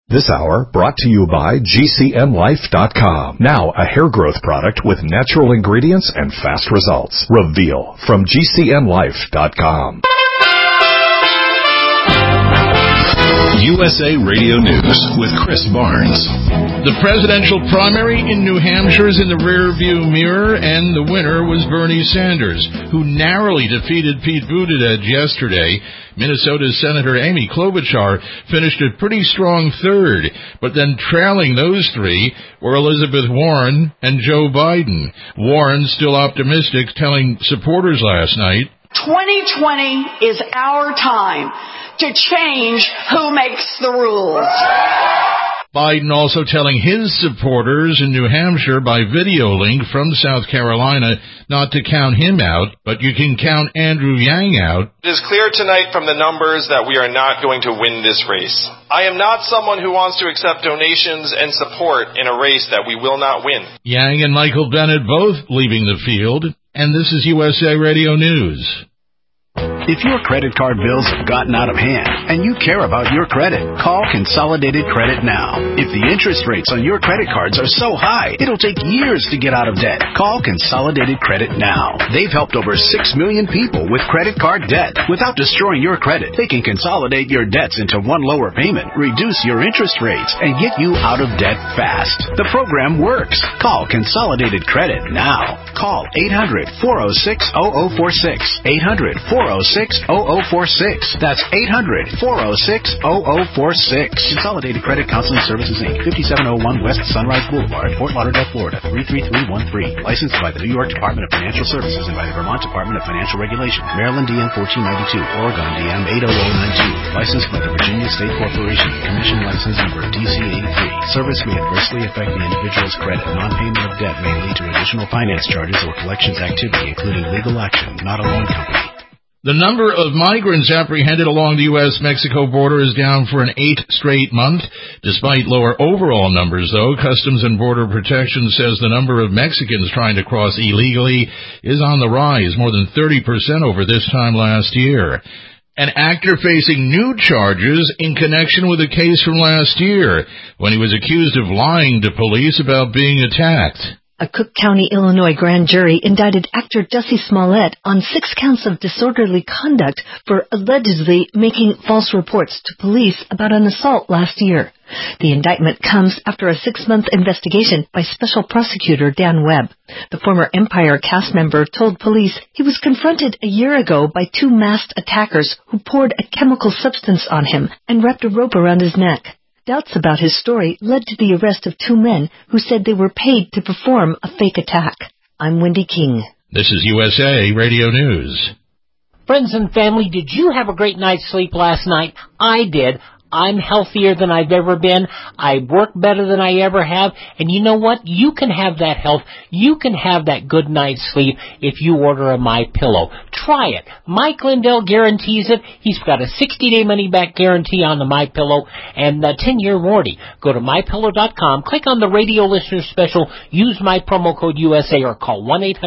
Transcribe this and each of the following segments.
This hour brought to you by GCNlife.com. Now a hair growth product with natural ingredients and fast results. Reveal from GCNlife.com. USA Radio News with Chris Barnes. The presidential primary in New Hampshire is in the rearview mirror, and the winner was Bernie Sanders, who narrowly defeated Pete Buttigieg yesterday. Minnesota's Senator Amy Klobuchar finished a pretty strong third, but then trailing those three were Elizabeth Warren and Joe Biden. Warren, still optimistic, telling supporters last night, 2020 is our time to change who makes the rules. Biden also telling his supporters in New Hampshire by video link from South Carolina not to count him out, but you can count Andrew Yang out. It is clear tonight from the numbers that we are not going to win this race. I am not someone who wants to accept donations and support in a race that we will not win. Yang and Michael Bennet both leaving the field, and this is USA Radio News. If your credit card bills have gotten out of hand and you care about your credit, call Consolidated Credit now. If the interest rates on your credit cards are so high, it'll take years to get out of debt. Call Consolidated Credit now. They've helped over 6 million people with credit card debt. Without destroying your credit, they can consolidate your debts into one lower payment, reduce your interest rates, and get you out of debt fast. The program works. Call Consolidated Credit now. Call 800-406-0046. 800-406-0046. That's 800-406-0046. Consolidated Credit Counseling Services, Inc., 5701 West Sunrise Boulevard, Fort Lauderdale, Florida, 33313. Licensed by the New York Department of Financial Services and by the Vermont Department of Financial Regulation. Maryland DM 1492. Oregon DM 80092. Licensed by the Virginia State Corporation. Commission license number DC83. Service may adversely affect the individual's credit. Non-payment of debt may lead to additional finance charges or collections activity, including legal action, not a loan company. The number of migrants apprehended along the U.S.-Mexico border is down for an 8th straight month. Despite lower overall numbers, though, Customs and Border Protection says the number of Mexicans trying to cross illegally is on the rise, more than 30% over this time last year. An actor facing new charges in connection with a case from last year when he was accused of lying to police about being attacked. A Cook County, Illinois grand jury indicted actor Jussie Smollett on 6 counts of disorderly conduct for allegedly making false reports to police about an assault last year. The indictment comes after a 6-month investigation by Special Prosecutor Dan Webb. The former Empire cast member told police he was confronted a year ago by 2 masked attackers who poured a chemical substance on him and wrapped a rope around his neck. Doubts about his story led to the arrest of 2 men who said they were paid to perform a fake attack. I'm Wendy King. This is USA Radio News. Friends and family, did you have a great night's sleep last night? I did. I'm healthier than I've ever been. I work better than I ever have. And you know what? You can have that health. You can have that good night's sleep if you order a MyPillow. Try it. Mike Lindell guarantees it. He's got a 60-day money-back guarantee on the MyPillow and a 10-year warranty. Go to MyPillow.com, click on the radio listener special, use my promo code USA, or call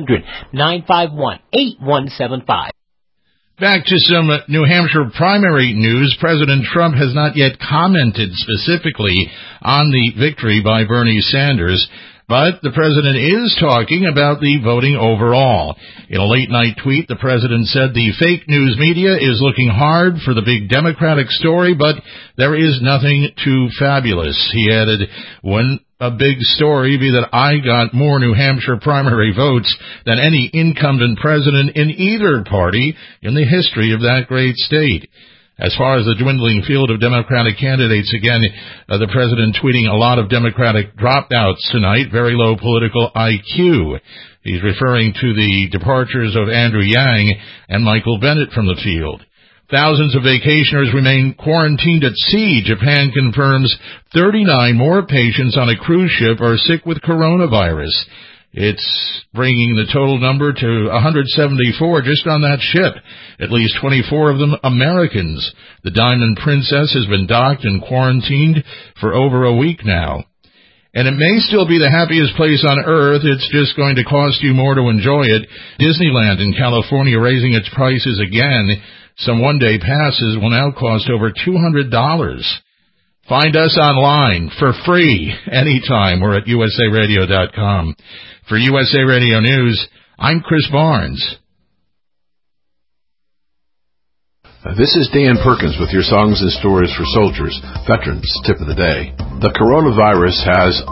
1-800-951-8175. Back to some New Hampshire primary news. President Trump has not yet commented specifically on the victory by Bernie Sanders, but the president is talking about the voting overall. In a late-night tweet, the president said the fake news media is looking hard for the big Democratic story, but there is nothing too fabulous. He added, "When a big story be that I got more New Hampshire primary votes than any incumbent president in either party in the history of that great state." As far as the dwindling field of Democratic candidates, again, the president tweeting a lot of Democratic dropouts tonight, very low political IQ. He's referring to the departures of Andrew Yang and Michael Bennet from the field. Thousands of vacationers remain quarantined at sea. Japan confirms 39 more patients on a cruise ship are sick with coronavirus. It's bringing the total number to 174 just on that ship, at least 24 of them Americans. The Diamond Princess has been docked and quarantined for over a week now. And it may still be the happiest place on earth. It's just going to cost you more to enjoy it. Disneyland in California raising its prices again. Some one-day passes will now cost over $200. Find us online for free anytime. We're at usaradio.com. For USA Radio News, I'm Chris Barnes. This is Dan Perkins with your Songs and Stories for Soldiers, Veterans Tip of the Day. The coronavirus has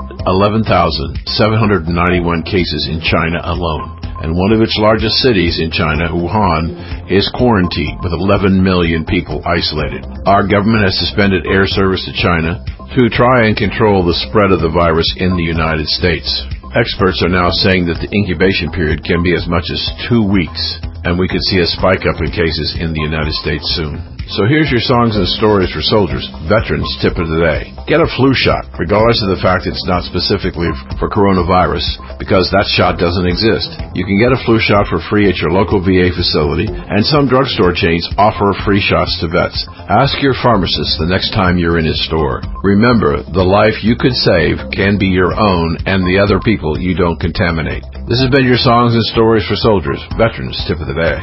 11,791 cases in China alone. And one of its largest cities in China, Wuhan, is quarantined with 11 million people isolated. Our government has suspended air service to China to try and control the spread of the virus in the United States. Experts are now saying that the incubation period can be as much as 2 weeks, and we could see a spike up in cases in the United States soon. So here's your Songs and Stories for Soldiers, Veterans Tip of the Day. Get a flu shot, regardless of the fact it's not specifically for coronavirus, because that shot doesn't exist. You can get a flu shot for free at your local VA facility, and some drugstore chains offer free shots to vets. Ask your pharmacist the next time you're in his store. Remember, the life you could save can be your own and the other people you don't contaminate. This has been your Songs and Stories for Soldiers, Veterans Tip of the Day.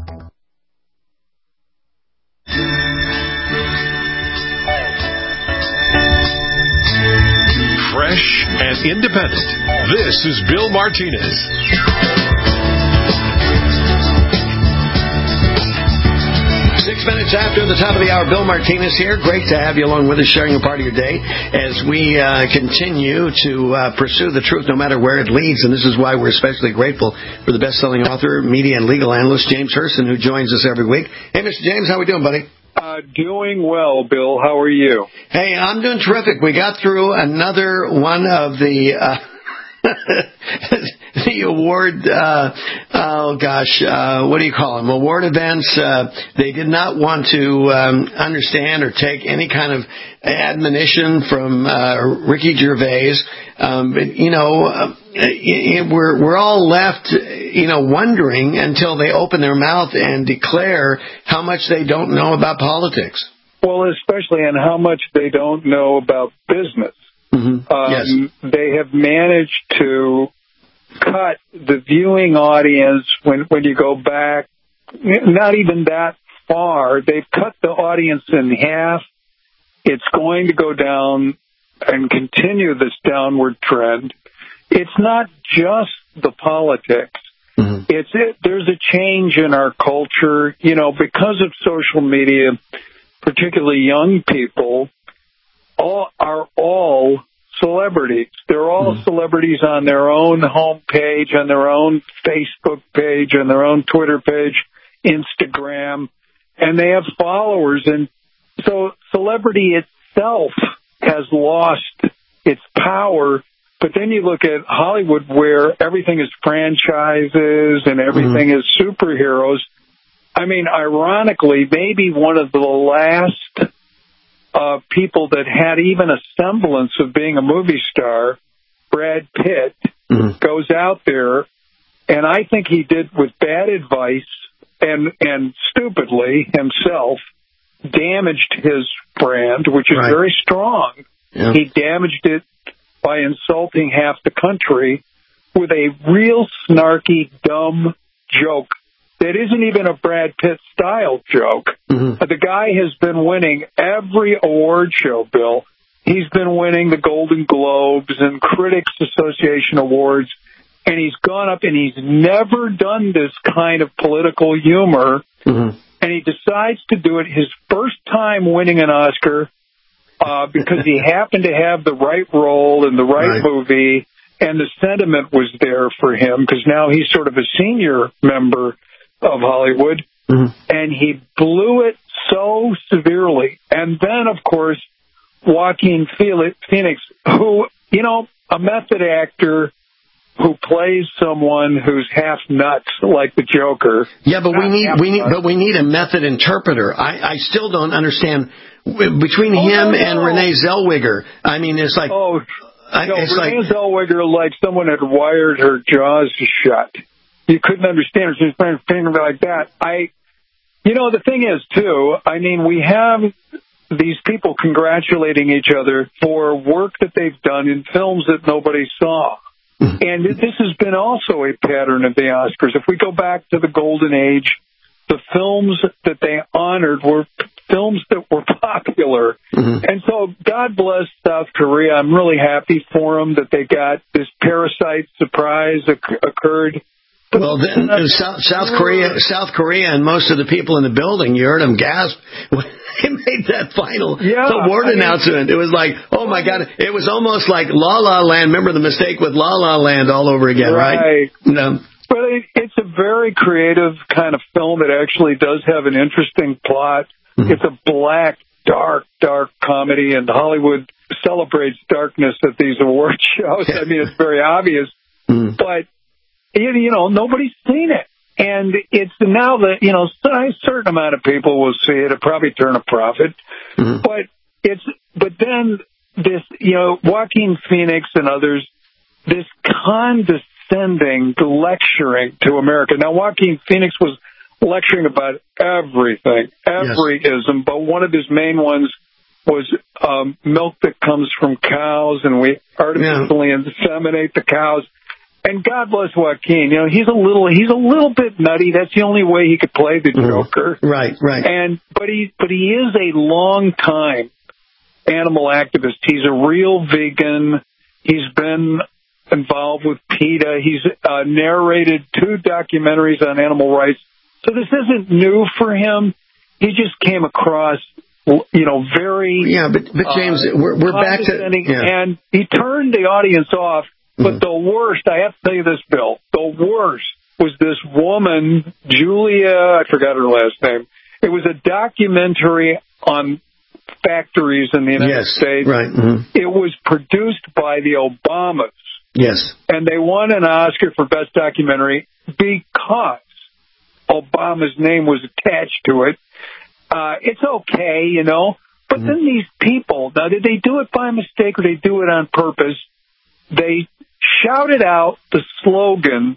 Fresh and independent. This is Bill Martinez. 6 minutes after the top of the hour, Bill Martinez here. Great to have you along with us, sharing a part of your day as we continue to pursue the truth no matter where it leads. And this is why we're especially grateful for the best-selling author, media, and legal analyst, James Hurston, who joins us every week. Hey, Mr. James, how we doing, buddy? Doing well, Bill. How are you? Hey, I'm doing terrific. We got through another one of the the award, what do you call them? Award events. They did not want to understand or take any kind of admonition from Ricky Gervais. But, we're all left, wondering until they open their mouth and declare how much they don't know about politics. Well, especially on how much they don't know about business. Mm-hmm. Yes. They have managed to cut the viewing audience when you go back, not even that far. They've cut the audience in half. It's going to go down and continue this downward trend. It's not just the politics. Mm-hmm. There's a change in our culture, because of social media, particularly young people are all celebrities. They're all celebrities on their own homepage, on their own Facebook page, on their own Twitter page, Instagram, and they have followers. And so celebrity itself has lost its power. But then you look at Hollywood, where everything is franchises and everything is superheroes. I mean, ironically, maybe one of the last people that had even a semblance of being a movie star, Brad Pitt, goes out there, and I think he did with bad advice and stupidly himself damaged his brand, which is very strong. Yeah. He damaged it by insulting half the country with a real snarky, dumb joke that isn't even a Brad Pitt-style joke. The guy has been winning every award show, Bill. He's been winning the Golden Globes and Critics Association Awards, and he's gone up, and he's never done this kind of political humor, and he decides to do it his first time winning an Oscar because he happened to have the right role in the right movie, and the sentiment was there for him because now he's sort of a senior member of Hollywood, and he blew it so severely. And then, of course, Joaquin Phoenix, who, a method actor who plays someone who's half nuts like the Joker. Yeah, but we need a method interpreter. I still don't understand between him and Renee Zellweger. I mean, it's like Renee Zellweger, like someone had wired her jaws shut. You couldn't understand her. She was playing a finger like that. The thing is, too, I mean, we have these people congratulating each other for work that they've done in films that nobody saw. And this has been also a pattern of the Oscars. If we go back to the Golden Age, the films that they honored were films that were popular. Mm-hmm. And so God bless South Korea. I'm really happy for them that they got this Parasite surprise occurred. But well, then South Korea, and most of the people in the building, you heard them gasp when they made that final award announcement. It was like, oh my God! It was almost like La La Land. Remember the mistake with La La Land all over again, right? No. But it's a very creative kind of film that actually does have an interesting plot. Mm-hmm. It's a black, dark comedy, and Hollywood celebrates darkness at these award shows. I mean, it's very obvious, but. Nobody's seen it. And it's now that, a certain amount of people will see it. It'll probably turn a profit. Mm-hmm. But then this, Joaquin Phoenix and others, this condescending lecturing to America. Now, Joaquin Phoenix was lecturing about everything, every ism, but one of his main ones was milk that comes from cows, and we artificially inseminate the cows. And God bless Joaquin. He's a little bit nutty. That's the only way he could play the Joker. Right. But he is a long time animal activist. He's a real vegan. He's been involved with PETA. He's narrated 2 documentaries on animal rights. So this isn't new for him. He just came across, very but James, we're back to and he turned the audience off. But the worst, I have to tell you this, Bill, the worst was this woman, Julia, I forgot her last name. It was a documentary on factories in the United States. Right. Mm-hmm. It was produced by the Obamas. Yes. And they won an Oscar for Best Documentary because Obama's name was attached to it. It's okay, But then these people, now did they do it by mistake or did they do it on purpose? They shouted out the slogan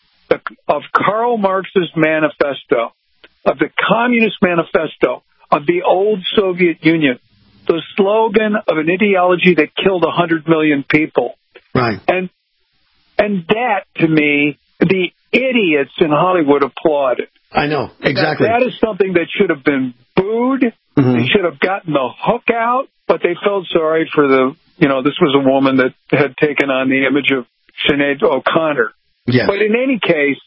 of Karl Marx's manifesto, of the Communist Manifesto, of the old Soviet Union, the slogan of an ideology that killed 100 million people. Right. And that, to me, the idiots in Hollywood applauded. I know, exactly. That is something that should have been booed. Mm-hmm. They should have gotten the hook out, but they felt sorry for this was a woman that had taken on the image of Sinead O'Connor. Yes. But in any case,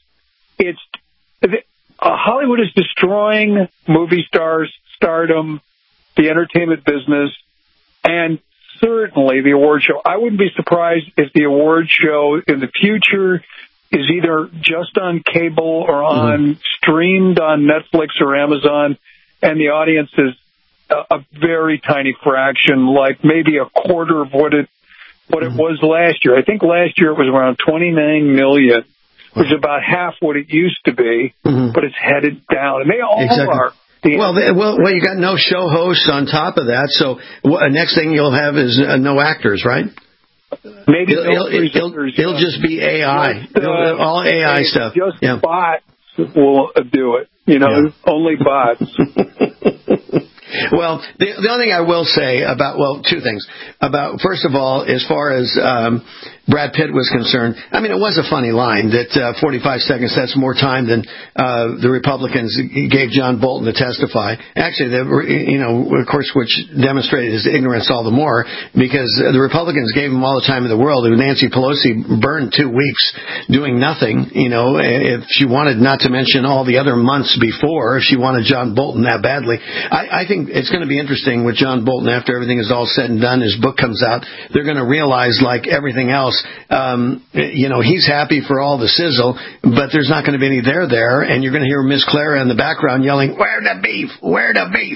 Hollywood is destroying movie stars, stardom, the entertainment business, and certainly the award show. I wouldn't be surprised if the award show in the future is either just on cable or streamed on Netflix or Amazon, and the audience is a very tiny fraction, like maybe a quarter of what it was last year. I think last year it was around 29 million, which is about half what it used to be, but it's headed down, and they all are. Well, you got no show hosts on top of that, so next thing you'll have is no actors, right? Maybe it'll just be AI, all AI stuff. Just bots will do it. Only bots. Well, the only thing I will say about, two things. First of all, as far as Brad Pitt was concerned, I mean, it was a funny line that 45 seconds, that's more time than the Republicans gave John Bolton to testify. Actually, of course, which demonstrated his ignorance all the more, because the Republicans gave him all the time in the world. Nancy Pelosi burned 2 weeks doing nothing, if she wanted, not to mention all the other months before, if she wanted John Bolton that badly. I think it's going to be interesting with John Bolton after everything is all said and done, his book comes out. They're going to realize, like everything else, he's happy for all the sizzle, but there's not going to be any there, and you're going to hear Miss Clara in the background yelling, "Where the beef? Where the beef?"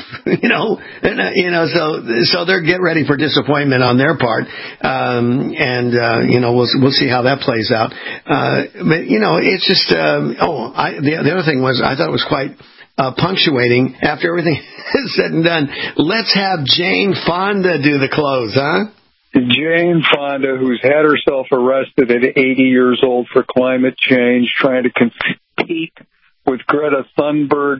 So they're get ready for disappointment on their part, we'll see how that plays out. But it's just the other thing was I thought it was quite punctuating after everything is said and done. Let's have Jane Fonda do the close, huh? Jane Fonda, who's had herself arrested at 80 years old for climate change, trying to compete with Greta Thunberg.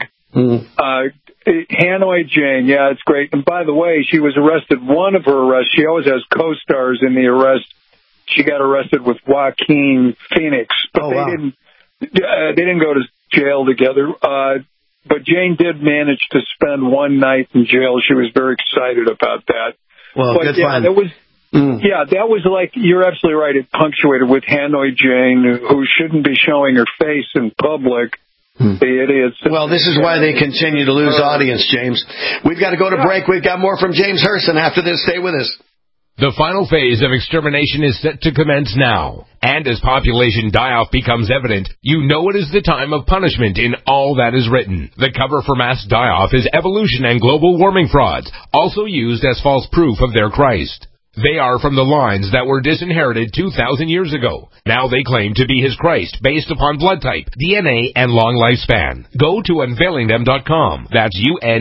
Hanoi Jane, yeah, it's great. And by the way, she was arrested. One of her arrests, she always has co-stars in the arrest. She got arrested with Joaquin Phoenix, but they didn't go to jail together. but Jane did manage to spend one night in jail. She was very excited about that. Well, good fun. Yeah, that was like, you're absolutely right. It punctuated with Hanoi Jane, who shouldn't be showing her face in public. The idiots. Well, this is why they continue to lose audience, James. We've got to go to break. We've got more from James Herson after this. Stay with us. The final phase of extermination is set to commence now. And as population die-off becomes evident, you know it is the time of punishment in all that is written. The cover for mass die-off is evolution and global warming frauds, also used as false proof of their Christ. They are from the lines that were disinherited 2,000 years ago. Now they claim to be his Christ based upon blood type, DNA, and long lifespan. Go to unveilingthem.com. That's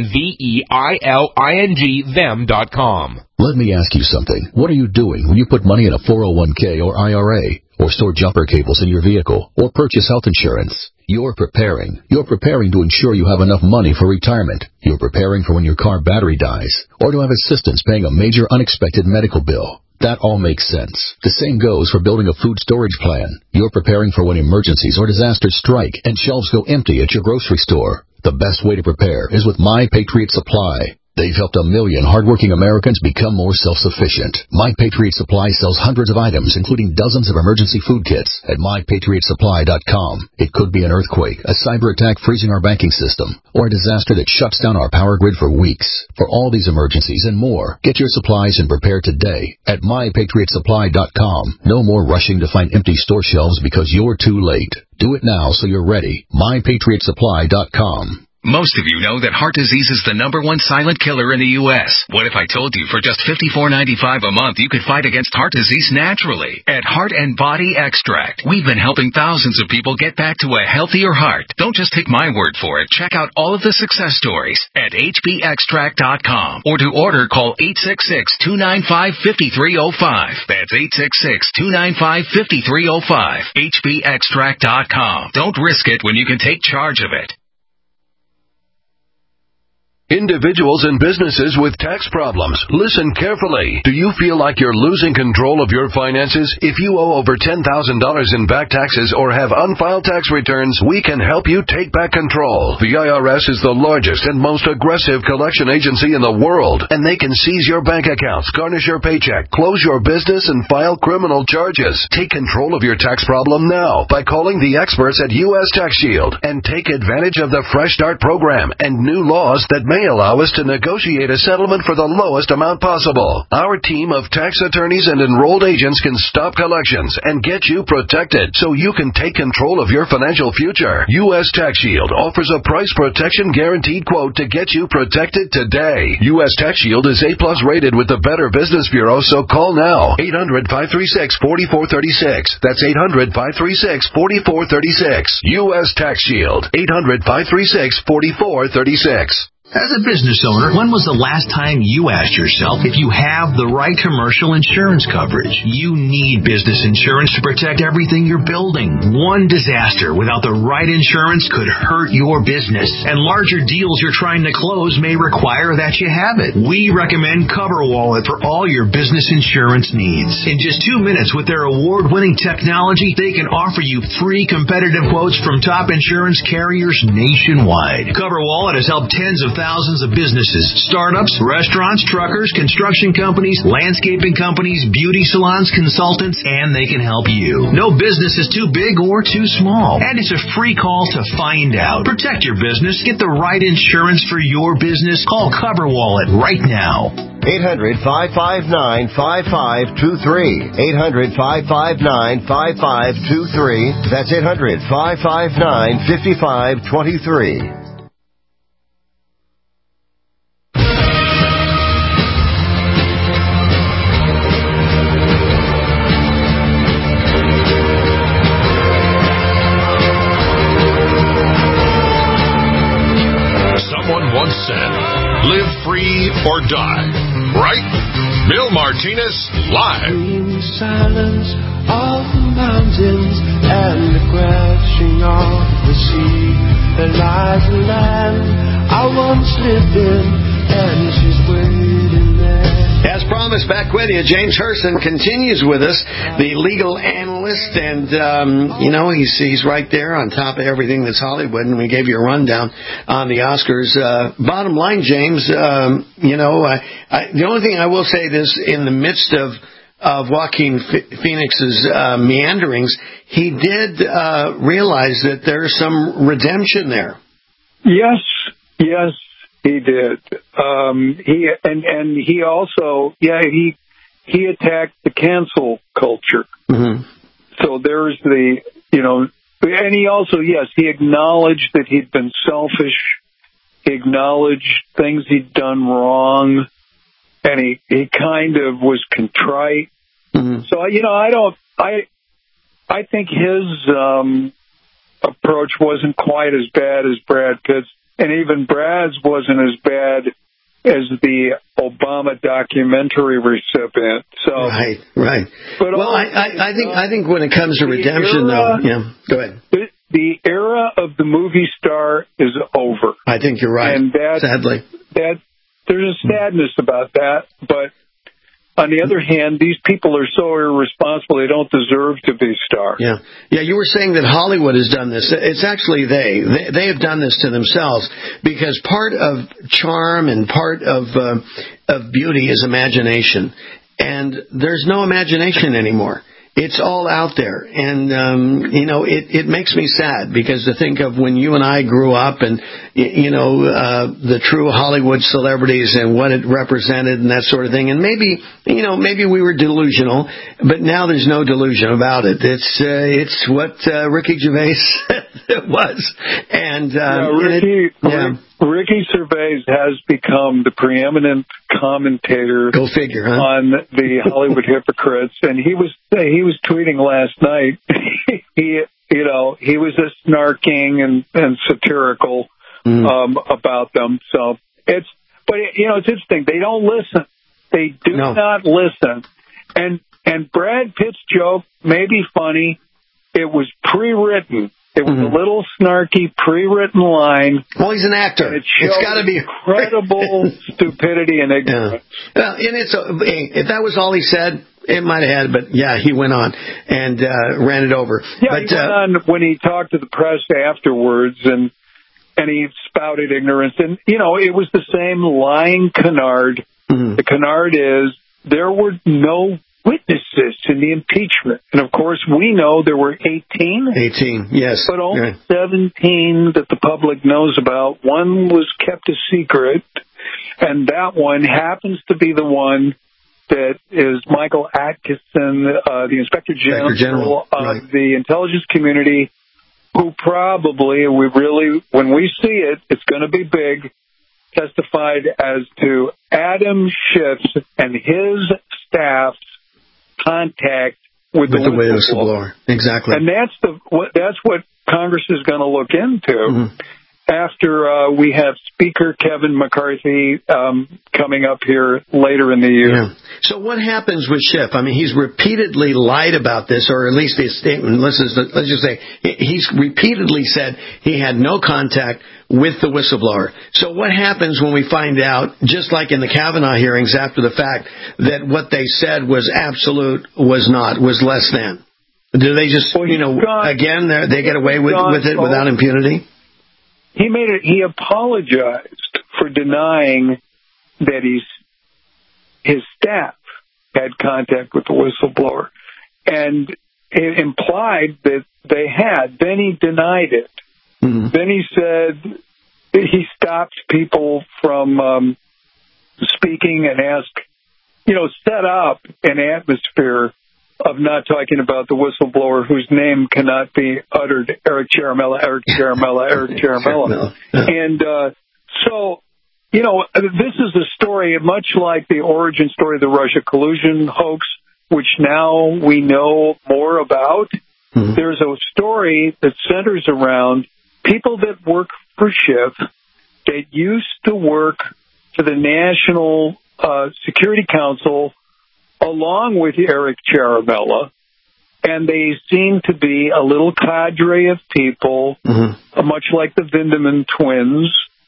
UNVEILING them.com. Let me ask you something. What are you doing when you put money in a 401k or IRA, or store jumper cables in your vehicle, or purchase health insurance? You're preparing. You're preparing to ensure you have enough money for retirement. You're preparing for when your car battery dies, or to have assistance paying a major unexpected medical bill. That all makes sense. The same goes for building a food storage plan. You're preparing for when emergencies or disasters strike and shelves go empty at your grocery store. The best way to prepare is with My Patriot Supply. They've helped 1 million hardworking Americans become more self-sufficient. My Patriot Supply sells hundreds of items, including dozens of emergency food kits at MyPatriotSupply.com. It could be an earthquake, a cyber attack freezing our banking system, or a disaster that shuts down our power grid for weeks. For all these emergencies and more, get your supplies and prepare today at MyPatriotSupply.com. No more rushing to find empty store shelves because you're too late. Do it now so you're ready. MyPatriotSupply.com. Most of you know that heart disease is the #1 silent killer in the U.S. What if I told you for just $54.95 a month you could fight against heart disease naturally? At Heart and Body Extract, we've been helping thousands of people get back to a healthier heart. Don't just take my word for it. Check out all of the success stories at hbextract.com, or to order, call 866-295-5305. That's 866-295-5305. hbextract.com. Don't risk it when you can take charge of it. Individuals and businesses with tax problems, listen carefully. Do you feel like you're losing control of your finances? If you owe over $10,000 in back taxes or have unfiled tax returns, we can help you take back control. The IRS is the largest and most aggressive collection agency in the world, and they can seize your bank accounts, garnish your paycheck, close your business, and file criminal charges. Take control of your tax problem now by calling the experts at U.S. Tax Shield and take advantage of the Fresh Start program and new laws that may allow us to negotiate a settlement for the lowest amount possible. Our team of tax attorneys and enrolled agents can stop collections and get you protected so you can take control of your financial future. U.S. Tax Shield offers a price protection guaranteed quote to get you protected today. U.S. Tax Shield is A+ rated with the Better Business Bureau, so call now. 800-536-4436. That's 800-536-4436. U.S. Tax Shield. 800-536-4436. As a business owner, when was the last time you asked yourself if you have the right commercial insurance coverage? You need business insurance to protect everything you're building. One disaster without the right insurance could hurt your business, and larger deals you're trying to close may require that you have it. We recommend CoverWallet for all your business insurance needs. In just 2 minutes with their award-winning technology, they can offer you free competitive quotes from top insurance carriers nationwide. CoverWallet has helped tens of thousands of businesses, startups, restaurants, truckers, construction companies, landscaping companies, beauty salons, consultants, and they can help you. No business is too big or too small, and it's a free call to find out. Protect your business. Get the right insurance for your business. Call CoverWallet right now. 800-559-5523. 800-559-5523. That's 800-559-5523. Live free or die, right? Bill Martinez, live. In silence of the mountains and the crashing of the sea, there lies a land I once lived in, and she's waiting there As promised, back with you, James Herson continues with us, the legal analyst, and, he's right there on top of everything that's Hollywood, and we gave you a rundown on the Oscars. Bottom line, James, the only thing I will say this, in the midst of Joaquin Phoenix's meanderings, he did realize that there's some redemption there. Yes, he did. He also, he attacked the cancel culture. Mm-hmm. So there's and he also, he acknowledged that he'd been selfish. He acknowledged things he'd done wrong, and he kind of was contrite. Mm-hmm. So, I think his approach wasn't quite as bad as Brad Pitt's. And even Brad's wasn't as bad as the Obama documentary recipient. So right. But I think when it comes to redemption, go ahead. The era of the movie star is over. I think you're right. And sadly, there's a sadness about that. But on the other hand, these people are so irresponsible, they don't deserve to be stars. Yeah, you were saying that Hollywood has done this. It's actually they have done this to themselves, because part of charm and part of beauty is imagination. And there's no imagination anymore. It's all out there. And, it makes me sad, because to think of when you and I grew up and, the true Hollywood celebrities and what it represented and that sort of thing. And maybe we were delusional, but now there's no delusion about it. It's what Ricky Gervais was. And, Ricky Gervais has become the preeminent commentator. Go figure, huh? On the Hollywood hypocrites, and he was tweeting last night. he was just snarking and satirical about them. So it's interesting. They don't listen. They do not listen. And Brad Pitt's joke may be funny. It was pre-written. It was a little snarky, pre-written line. Well, he's an actor. And it's got to be incredible stupidity and ignorance. Well, and if that was all he said, it might have had, but he went on and ran it over. Yeah, but, he went on when he talked to the press afterwards, and he spouted ignorance. And, it was the same lying canard. Mm-hmm. The canard is there were no witnesses in the impeachment. And, of course, we know there were 18. 18, yes. But only 17 that the public knows about. One was kept a secret, and that one happens to be the one that is Michael Atkinson, the Inspector General of the intelligence community, who probably, when we see it, it's going to be big, testified as to Adam Schiff's and his staff's contact with the whistleblower. Exactly. And that's what Congress is going to look into after we have Speaker Kevin McCarthy coming up here later in the year. Yeah. So what happens with Schiff? I mean, he's repeatedly lied about this, or at least his statement. Let's just say he's repeatedly said he had no contact with the whistleblower. So what happens when we find out, just like in the Kavanaugh hearings after the fact, that what they said was absolute, was less than? Do they just, they get away with it without impunity? He apologized for denying that his staff had contact with the whistleblower, and it implied that they had. Then he denied it. Mm-hmm. Then he said he stopped people from speaking and set up an atmosphere of not talking about the whistleblower whose name cannot be uttered, Eric Ciaramella. And so, this is a story much like the origin story of the Russia collusion hoax, which now we know more about. Mm-hmm. There's a story that centers around people that work for Schiff that used to work for the National Security Council along with Eric Ciaramella, and they seem to be a little cadre of people, much like the Vindeman twins,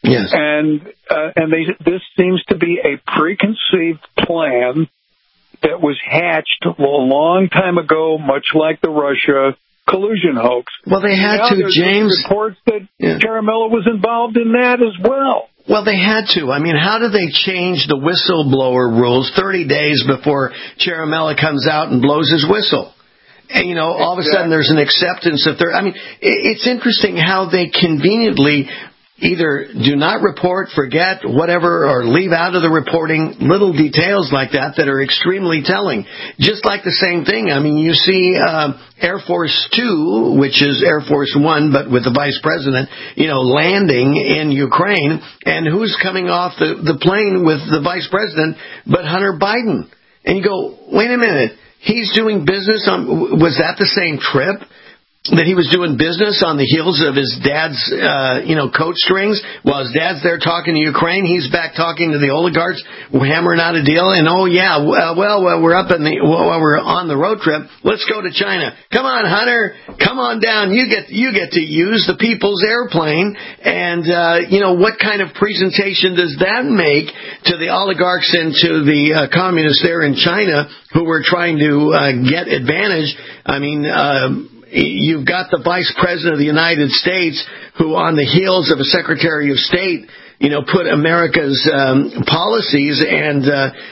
Yes. And this seems to be a preconceived plan that was hatched a long time ago, much like the Russia collusion hoax. Well, they had to, James. Reports that Ciaramella was involved in that as well. Well, they had to. I mean, how do they change the whistleblower rules 30 days before Ciaramella comes out and blows his whistle? And, all of a sudden there's an acceptance of it's interesting how they conveniently either do not report, forget, whatever, or leave out of the reporting little details like that are extremely telling. Just like the same thing. I mean, you see Air Force 2, which is Air Force 1, but with the vice president, landing in Ukraine. And who's coming off the plane with the vice president but Hunter Biden? And you go, wait a minute. He's doing business was that the same trip that he was doing business on the heels of his dad's, coat strings? While his dad's there talking to Ukraine, he's back talking to the oligarchs, hammering out a deal. And while we're we're on the road trip, let's go to China. Come on, Hunter, come on down. You get to use the people's airplane. And what kind of presentation does that make to the oligarchs and to the communists there in China who were trying to get advantage? I mean, you've got the Vice President of the United States who, on the heels of a Secretary of State, put America's policies and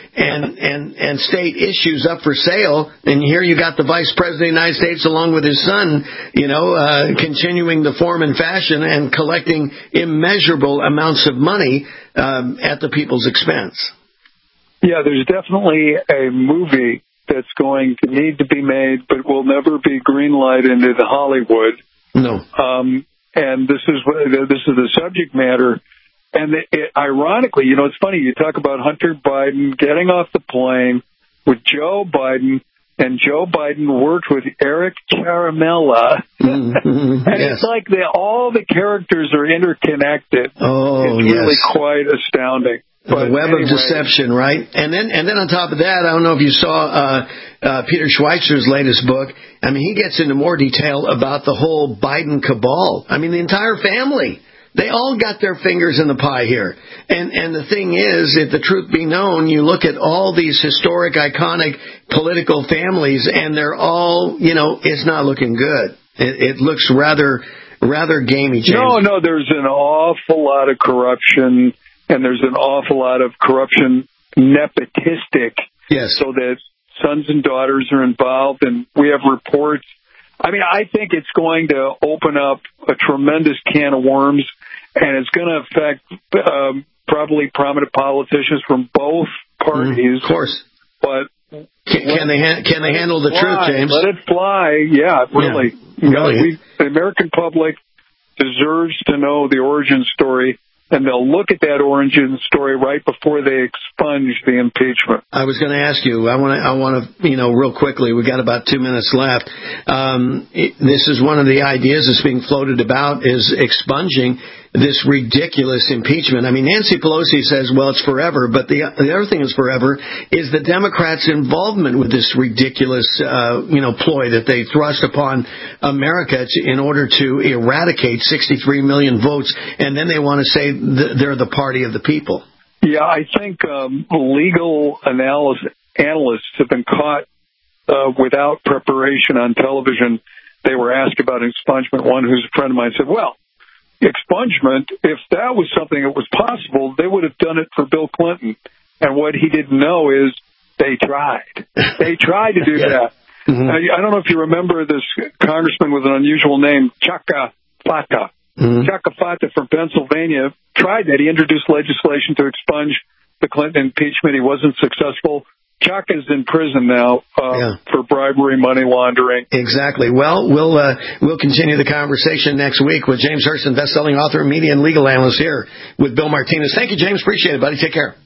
state issues up for sale. And here you got the Vice President of the United States along with his son, continuing the form and fashion and collecting immeasurable amounts of money at the people's expense. Yeah, there's definitely a movie that's going to need to be made, but will never be greenlighted into the Hollywood. No. And this is the subject matter. And ironically, it's funny, you talk about Hunter Biden getting off the plane with Joe Biden, and Joe Biden worked with Eric Ciaramella. And it's like all the characters are interconnected. Oh, it's really quite astounding. The web of deception, right? And then on top of that, I don't know if you saw Peter Schweizer's latest book. I mean, he gets into more detail about the whole Biden cabal. I mean, the entire family. They all got their fingers in the pie here. And the thing is, if the truth be known, you look at all these historic, iconic political families, and they're all, it's not looking good. It looks rather gamey, James. No, there's an awful lot of corruption. And there's an awful lot of corruption, nepotistic, so that sons and daughters are involved. And we have reports. I mean, I think it's going to open up a tremendous can of worms, and it's going to affect probably prominent politicians from both parties. Of course. But can they handle the truth, James? Let it fly. Yeah, really. Yeah, really. The American public deserves to know the origin story. And they'll look at that origin story right before they expunge the impeachment. I was going to ask you. I want to, real quickly. We got about 2 minutes left. This is one of the ideas that's being floated about is expunging this ridiculous impeachment. I mean, Nancy Pelosi says, well, it's forever, but the other thing is forever is the Democrats' involvement with this ridiculous, ploy that they thrust upon America in order to eradicate 63 million votes, and then they want to say they're the party of the people. Yeah, I think legal analysts have been caught without preparation on television. They were asked about expungement. One who's a friend of mine said, well, expungement, if that was something that was possible, they would have done it for Bill Clinton. And what he didn't know is they tried. They tried to do that. Mm-hmm. I don't know if you remember this congressman with an unusual name, Chaka Fattah. Mm-hmm. Chaka Fattah from Pennsylvania tried that. He introduced legislation to expunge the Clinton impeachment. He wasn't successful. Chaka's in prison now for bribery, money laundering. Exactly. Well, we'll continue the conversation next week with James Hurston, best-selling author, media, and legal analyst here with Bill Martinez. Thank you, James. Appreciate it, buddy. Take care.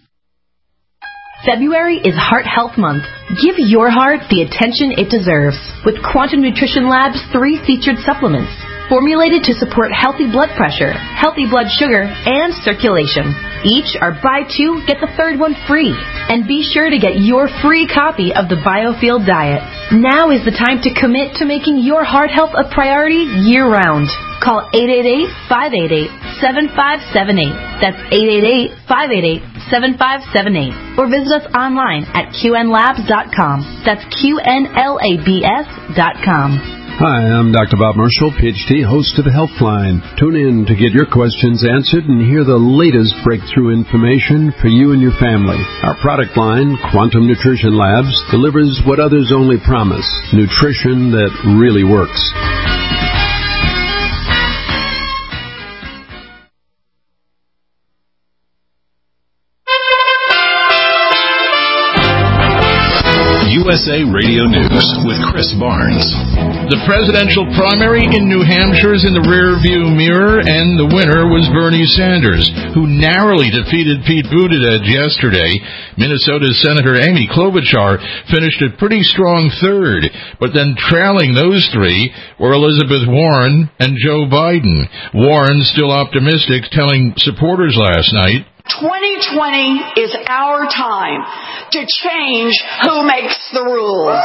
February is Heart Health Month. Give your heart the attention it deserves with Quantum Nutrition Lab's 3 featured supplements. Formulated to support healthy blood pressure, healthy blood sugar, and circulation. Each are buy 2, get the 3rd one free. And be sure to get your free copy of the Biofield Diet. Now is the time to commit to making your heart health a priority year-round. Call 888-588 888-588-7578. That's 888-588-7578. Or visit us online at qnlabs.com. That's qnlabs.com. Hi, I'm Dr. Bob Marshall, PhD, host of the Healthline. Tune in to get your questions answered and hear the latest breakthrough information for you and your family. Our product line, Quantum Nutrition Labs, delivers what others only promise, nutrition that really works. USA Radio News with Chris Barnes. The presidential primary in New Hampshire is in the rearview mirror, and the winner was Bernie Sanders, who narrowly defeated Pete Buttigieg yesterday. Minnesota's Senator Amy Klobuchar finished a pretty strong third, but then trailing those three were Elizabeth Warren and Joe Biden. Warren still optimistic, telling supporters last night, 2020 is our time to change who makes the rules.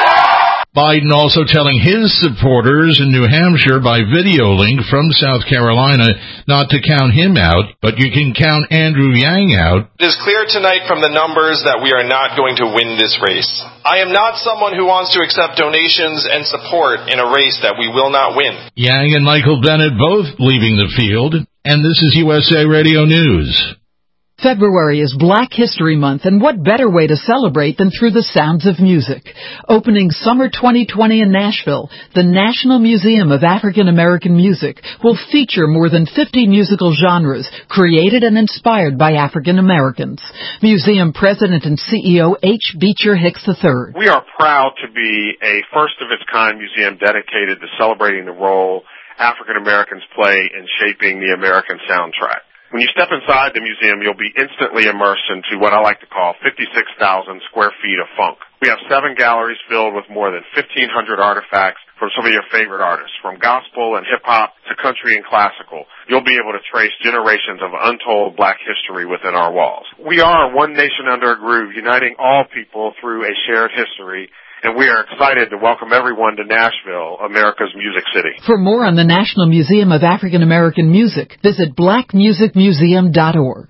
Biden also telling his supporters in New Hampshire by video link from South Carolina not to count him out, but you can count Andrew Yang out. It is clear tonight from the numbers that we are not going to win this race. I am not someone who wants to accept donations and support in a race that we will not win. Yang and Michael Bennet both leaving the field, and this is USA Radio News. February is Black History Month, and what better way to celebrate than through the sounds of music? Opening Summer 2020 in Nashville, the National Museum of African American Music will feature more than 50 musical genres created and inspired by African Americans. Museum President and CEO H. Beecher Hicks III. We are proud to be a first-of-its-kind museum dedicated to celebrating the role African Americans play in shaping the American soundtrack. When you step inside the museum, you'll be instantly immersed into what I like to call 56,000 square feet of funk. We have 7 galleries filled with more than 1,500 artifacts from some of your favorite artists, from gospel and hip-hop to country and classical. You'll be able to trace generations of untold Black history within our walls. We are one nation under a groove, uniting all people through a shared history. And we are excited to welcome everyone to Nashville, America's Music City. For more on the National Museum of African American Music, visit blackmusicmuseum.org.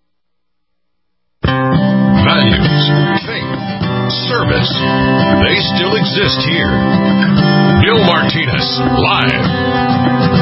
Values, faith, service, they still exist here. Bill Martinez, live.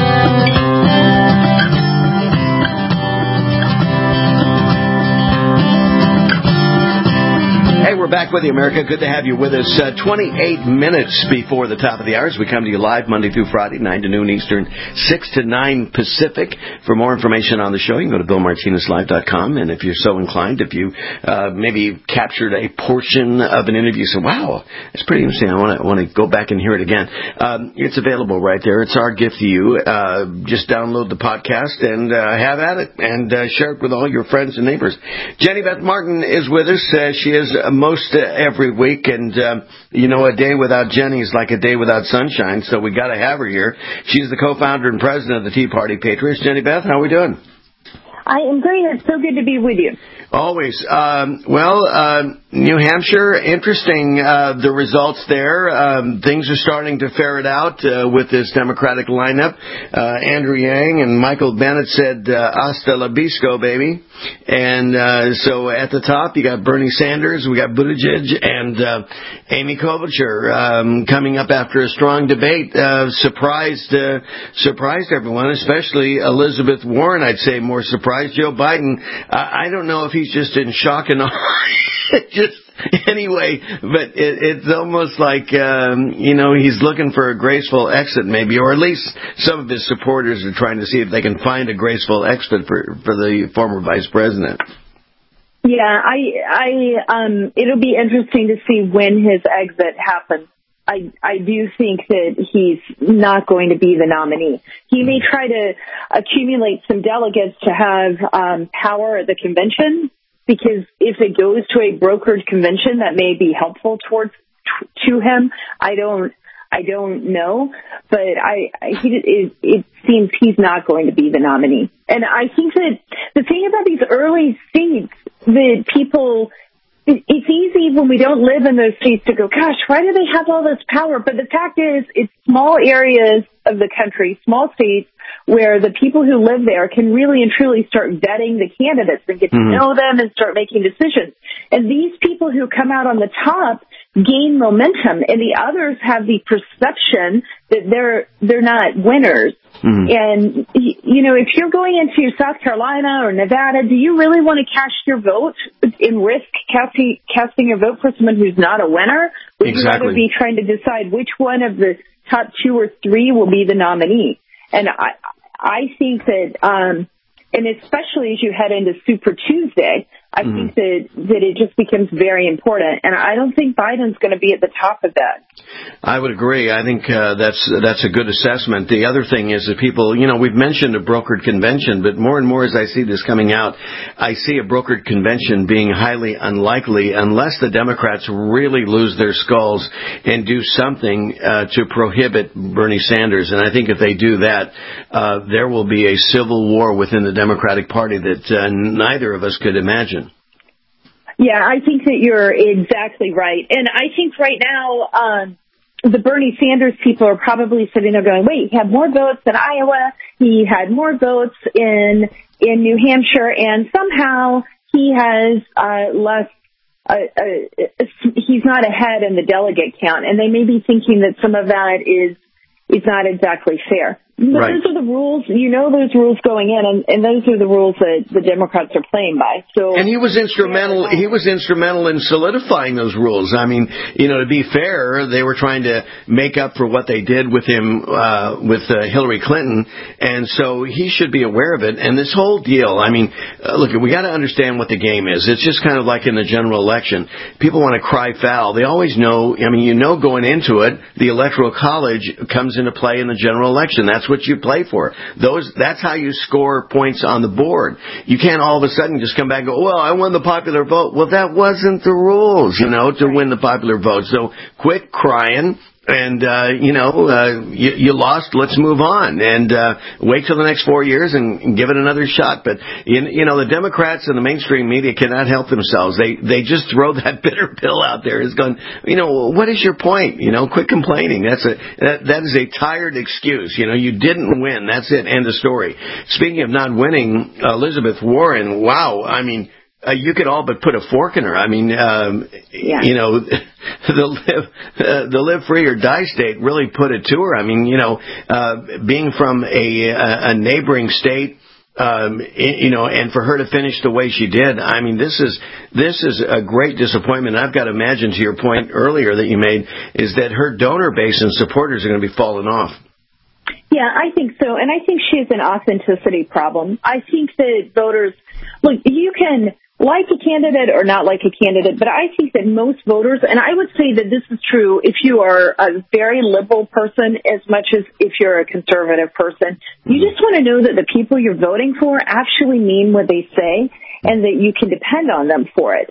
Hey, we're back with you, America. Good to have you with us. 28 minutes before the top of the hour as we come to you live Monday through Friday, 9 to noon Eastern, 6 to 9 Pacific. For more information on the show, you can go to BillMartinezLive.com. And if you're so inclined, if you maybe captured a portion of an interview, so wow, that's pretty interesting. I want to go back and hear it again. It's available right there. It's our gift to you. Just download the podcast and have at it and share it with all your friends and neighbors. Jenny Beth Martin is with us. She is most every week, and a day without Jenny is like a day without sunshine, so we got to have her here. She's the co-founder and president of the Tea Party Patriots. Jenny Beth, how are we doing? I am great. It's so good to be with you. Always. New Hampshire, interesting, the results there. Things are starting to ferret out with this Democratic lineup. Andrew Yang and Michael Bennet said, hasta la bisco, baby. And so at the top, you got Bernie Sanders, we got Buttigieg, and Amy Klobuchar coming up after a strong debate. Surprised everyone, especially Elizabeth Warren, I'd say more surprised. Joe Biden, I don't know if he's just in shock and awe. Anyway, but it's almost like, he's looking for a graceful exit maybe, or at least some of his supporters are trying to see if they can find a graceful exit for the former vice president. Yeah, it'll be interesting to see when his exit happens. I do think that he's not going to be the nominee. He may try to accumulate some delegates to have power at the convention, because if it goes to a brokered convention, that may be helpful to him. I don't know, but it seems he's not going to be the nominee. And I think that the thing about these early seats, that people, it's easy when we don't live in those states to go, gosh, why do they have all this power? But the fact is, it's small areas of the country, small states, where the people who live there can really and truly start vetting the candidates and get to know them and start making decisions. And these people who come out on the top gain momentum, and the others have the perception that they're not winners. And, you know, if you're going into South Carolina or Nevada, do you really want to cast your vote and risk casting your vote for someone who's not a winner? Would you rather be trying to decide which one of the top 2 or 3 will be the nominee? And I think that, and especially as you head into Super Tuesday, I think that it just becomes very important. And I don't think Biden's going to be at the top of that. I would agree. I think that's a good assessment. The other thing is that people, you know, we've mentioned a brokered convention, but more and more as I see this coming out, I see a brokered convention being highly unlikely unless the Democrats really lose their skulls and do something to prohibit Bernie Sanders. And I think if they do that, there will be a civil war within the Democratic Party that neither of us could imagine. Yeah, I think that you're exactly right. And I think right now, the Bernie Sanders people are probably sitting there going, wait, he had more votes in Iowa, he had more votes in New Hampshire, and somehow he has less, he's not ahead in the delegate count. And they may be thinking that some of that is not exactly fair. But those are the rules. You know those rules going in, and those are the rules that the Democrats are playing by. So, and he was instrumental. He was instrumental in solidifying those rules. I mean, you know, to be fair, they were trying to make up for what they did with him with Hillary Clinton, and so he should be aware of it. And this whole deal. I mean, look, we got to understand what the game is. It's just kind of like in the general election. People want to cry foul. They always know. I mean, you know, going into it, the Electoral College comes into play in the general election. That's what you play for. That's how you score points on the board. You can't all of a sudden just come back and go, well, I won the popular vote. Well, that wasn't the rules, you know, to win the popular vote. So quit crying. And, you lost, let's move on, and wait till the next 4 years and give it another shot. But, you know, the Democrats and the mainstream media cannot help themselves. They just throw that bitter pill out there. It's going, you know, what is your point? You know, quit complaining. That is a tired excuse. You know, you didn't win. That's it. End of story. Speaking of not winning, Elizabeth Warren, wow, I mean, you could all but put a fork in her. I mean, you know, the live free or die state really put it to her. I mean, you know, being from a neighboring state, you know, and for her to finish the way she did, I mean, this is a great disappointment. I've got to imagine, to your point earlier that you made, is that her donor base and supporters are going to be falling off. Yeah, I think so. And I think she has an authenticity problem. I think that voters, look, you can like a candidate or not like a candidate, but I think that most voters, and I would say that this is true if you are a very liberal person as much as if you're a conservative person, you just want to know that the people you're voting for actually mean what they say and that you can depend on them for it.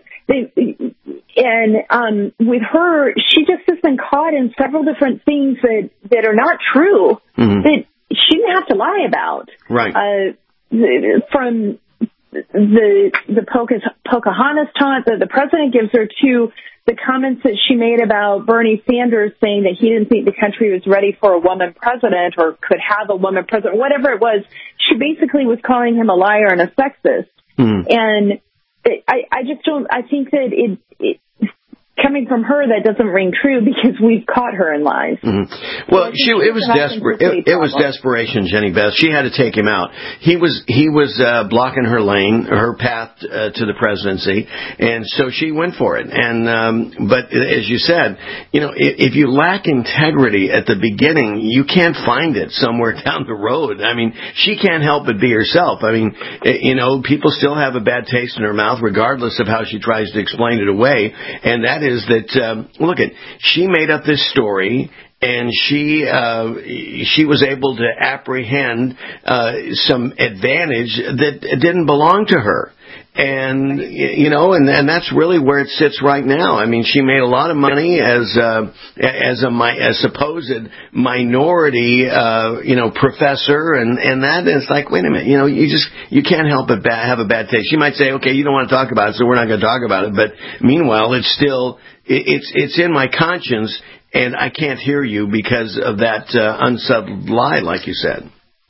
And with her, she just has been caught in several different things that are not true, that she didn't have to lie about. Right. From the Pocahontas taunt that the president gives her to the comments that she made about Bernie Sanders saying that he didn't think the country was ready for a woman president or could have a woman president, whatever it was, she basically was calling him a liar and a sexist. And I just don't, I think that it coming from her, that doesn't ring true because we've caught her in lies. Well, it was desperate. It was desperation, Jenny Beth. She had to take him out. He was blocking her lane, her path to the presidency, and so she went for it. And but as you said, you know, if you lack integrity at the beginning, you can't find it somewhere down the road. I mean, she can't help but be herself. I mean, you know, people still have a bad taste in her mouth, regardless of how she tries to explain it away, and that is that, she made up this story, and she was able to apprehend some advantage that didn't belong to her. And, you know, and that's really where it sits right now. I mean, she made a lot of money as a supposed minority, professor. And that is like, wait a minute, you know, you can't help but have a bad taste. She might say, okay, you don't want to talk about it, so we're not going to talk about it. But meanwhile, it's still, it's in my conscience, and I can't hear you because of that unsettled lie, like you said.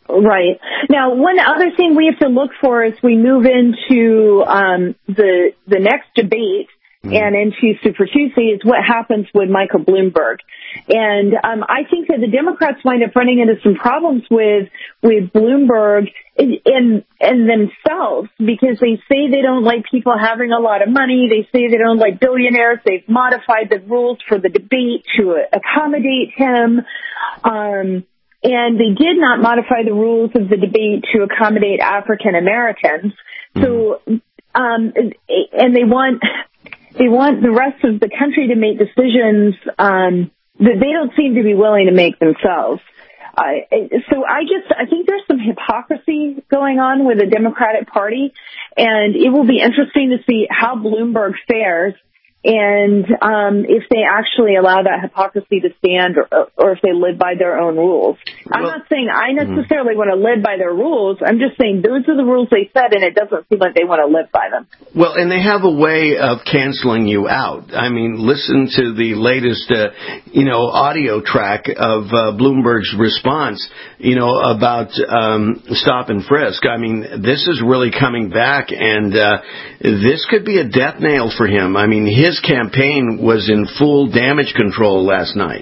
Right. Now, one other thing we have to look for as we move into the next debate and into Super Tuesday is what happens with Michael Bloomberg. And I think that the Democrats wind up running into some problems with Bloomberg in themselves, because they say they don't like people having a lot of money. They say they don't like billionaires. They've modified the rules for the debate to accommodate him. And they did not modify the rules of the debate to accommodate African Americans. So, and they want the rest of the country to make decisions that they don't seem to be willing to make themselves. So I think there's some hypocrisy going on with the Democratic Party, and it will be interesting to see how Bloomberg fares, and if they actually allow that hypocrisy to stand, or if they live by their own rules. I'm not saying I necessarily want to live by their rules. I'm just saying those are the rules they set, and it doesn't seem like they want to live by them. Well, and they have a way of canceling you out. I mean, listen to the latest, audio track of Bloomberg's response, about stop and frisk. I mean, this is really coming back, and this could be a death nail for him. I mean, his campaign was in full damage control last night.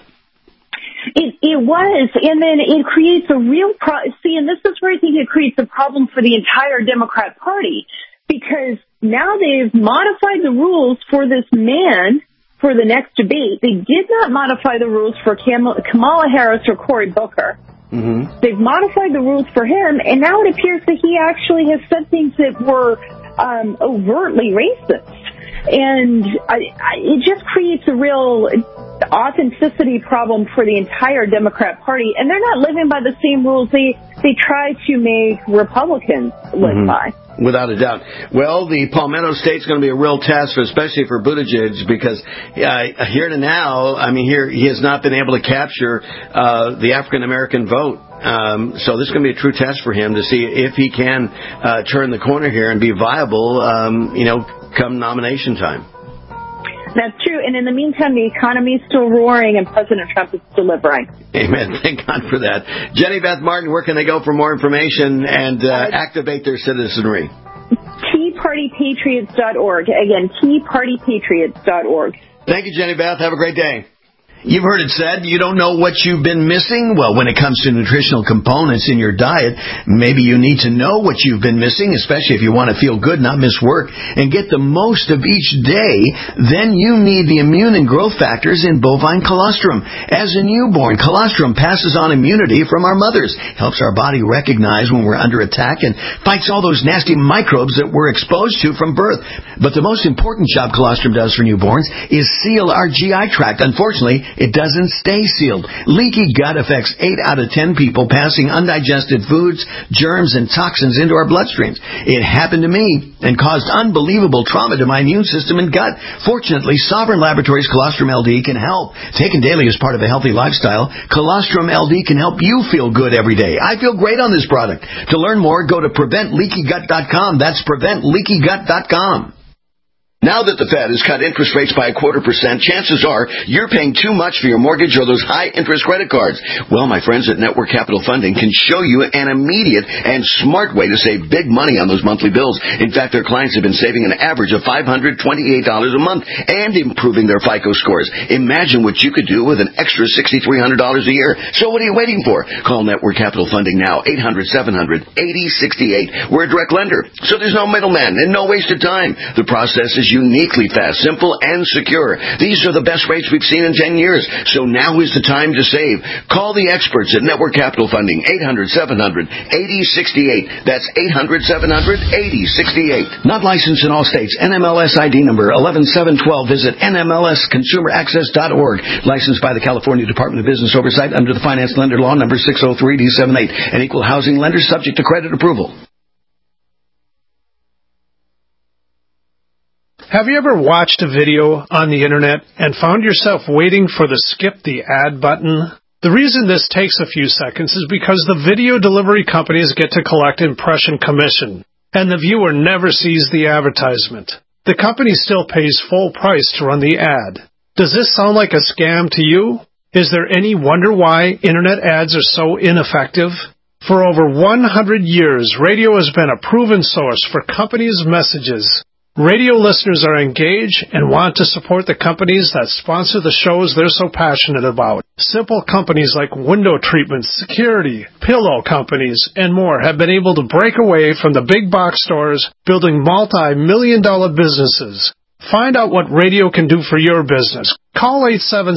It was, and then it creates a real and this is where I think it creates a problem for the entire Democrat Party, because now they've modified the rules for this man for the next debate. They did not modify the rules for Kamala Harris or Cory Booker. Mm-hmm. They've modified the rules for him, and now it appears that he actually has said things that were overtly racist. And it just creates a real authenticity problem for the entire Democrat Party, and they're not living by the same rules they try to make Republicans live by. Without a doubt. Well, the Palmetto State's going to be a real test, especially for Buttigieg, because here to now, I mean, he has not been able to capture the African-American vote. So this is going to be a true test for him to see if he can turn the corner here and be viable, come nomination time. That's true. And in the meantime, the economy is still roaring and President Trump is delivering. Amen. Thank God for that. Jenny Beth Martin, where can they go for more information and activate their citizenry? TeaPartyPatriots.org. Again, TeaPartyPatriots.org. Thank you, Jenny Beth. Have a great day. You've heard it said, you don't know what you've been missing? Well, when it comes to nutritional components in your diet, maybe you need to know what you've been missing, especially if you want to feel good, not miss work, and get the most of each day. Then you need the immune and growth factors in bovine colostrum. As a newborn, colostrum passes on immunity from our mothers, helps our body recognize when we're under attack, and fights all those nasty microbes that we're exposed to from birth. But the most important job colostrum does for newborns is seal our GI tract. Unfortunately, it doesn't stay sealed. Leaky gut affects 8 out of 10 people, passing undigested foods, germs, and toxins into our bloodstreams. It happened to me and caused unbelievable trauma to my immune system and gut. Fortunately, Sovereign Laboratories Colostrum LD can help. Taken daily as part of a healthy lifestyle, Colostrum LD can help you feel good every day. I feel great on this product. To learn more, go to PreventLeakyGut.com. That's PreventLeakyGut.com. Now that the Fed has cut interest rates by 0.25%, chances are you're paying too much for your mortgage or those high-interest credit cards. Well, my friends at Network Capital Funding can show you an immediate and smart way to save big money on those monthly bills. In fact, their clients have been saving an average of $528 a month and improving their FICO scores. Imagine what you could do with an extra $6,300 a year. So what are you waiting for? Call Network Capital Funding now, 800-700-8068. We're a direct lender, so there's no middleman and no wasted time. The process is uniquely fast, simple, and secure. These are the best rates we've seen in 10 years. So now is the time to save. Call the experts at Network Capital Funding, 800-700-8068. That's 800-700-8068. Not licensed in all states. NMLS ID number 11712. Visit NMLSconsumeraccess.org. Licensed by the California Department of Business Oversight under the Finance Lender Law number 603D78. An equal housing lender subject to credit approval. Have you ever watched a video on the internet and found yourself waiting for the skip the ad button? The reason this takes a few seconds is because the video delivery companies get to collect impression commission, and the viewer never sees the advertisement. The company still pays full price to run the ad. Does this sound like a scam to you? Is there any wonder why internet ads are so ineffective? For over 100 years, radio has been a proven source for companies' messages. Radio listeners are engaged and want to support the companies that sponsor the shows they're so passionate about. Simple companies like window treatments, security, pillow companies, and more have been able to break away from the big box stores, building multi-million-dollar businesses. Find out what radio can do for your business. Call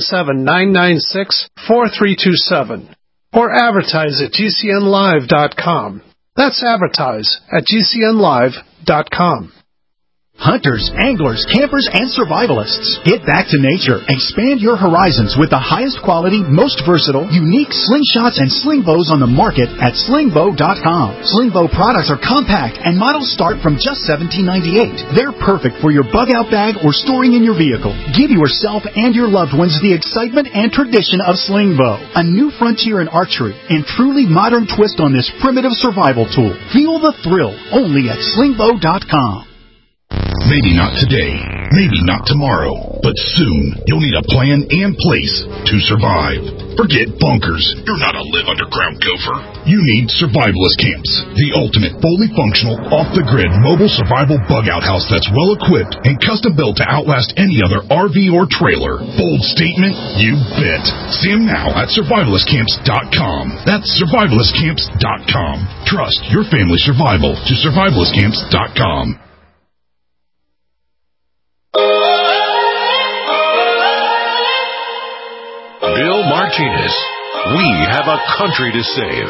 877-996-4327 or advertise at GCNlive.com. That's advertise at GCNlive.com. Hunters, anglers, campers, and survivalists. Get back to nature. Expand your horizons with the highest quality, most versatile, unique slingshots and sling bows on the market at slingbow.com. Slingbow products are compact and models start from just $17.98. They're perfect for your bug-out bag or storing in your vehicle. Give yourself and your loved ones the excitement and tradition of Slingbow, a new frontier in archery and truly modern twist on this primitive survival tool. Feel the thrill only at slingbow.com. Maybe not today, maybe not tomorrow, but soon you'll need a plan and place to survive. Forget bunkers. You're not a live underground gopher. You need Survivalist Camps, the ultimate fully functional, off-the-grid mobile survival bug-out house that's well-equipped and custom-built to outlast any other RV or trailer. Bold statement? You bet. See them now at survivalistcamps.com. That's survivalistcamps.com. Trust your family's survival to survivalistcamps.com. Bill Martinez. We have a country to save.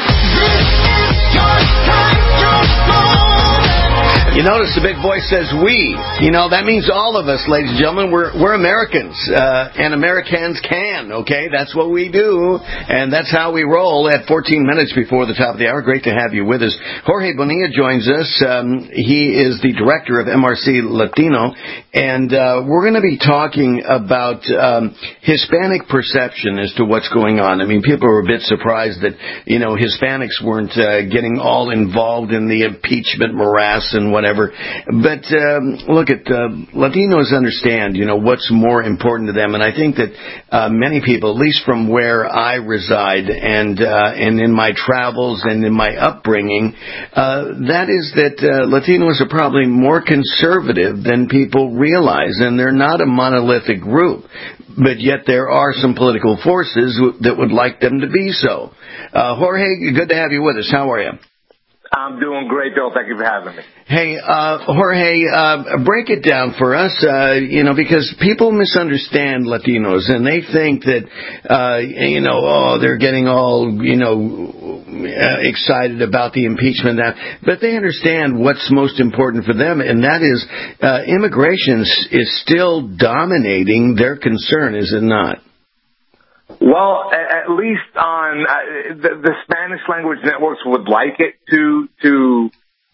You notice the big voice says we. You know, that means all of us, ladies and gentlemen. We're Americans, and Americans can, okay? That's what we do, and that's how we roll at 14 minutes before the top of the hour. Great to have you with us. Jorge Bonilla joins us. He is the director of MRC Latino, and we're going to be talking about Hispanic perception as to what's going on. I mean, people are a bit surprised that, you know, Hispanics weren't getting all involved in the impeachment morass and whatever. But look, Latinos understand, you know, what's more important to them, and I think that many people, at least from where I reside, and in my travels and in my upbringing, that is that Latinos are probably more conservative than people realize, and they're not a monolithic group. But yet there are some political forces that would like them to be so. Jorge, good to have you with us. How are you? I'm doing great, Bill. Thank you for having me. Hey, Jorge, break it down for us, you know, because people misunderstand Latinos, and they think that, you know, oh, they're getting all, you know, excited about the impeachment, but they understand what's most important for them, and that is immigration is still dominating their concern, is it not? Well, at least on the Spanish language networks would like it to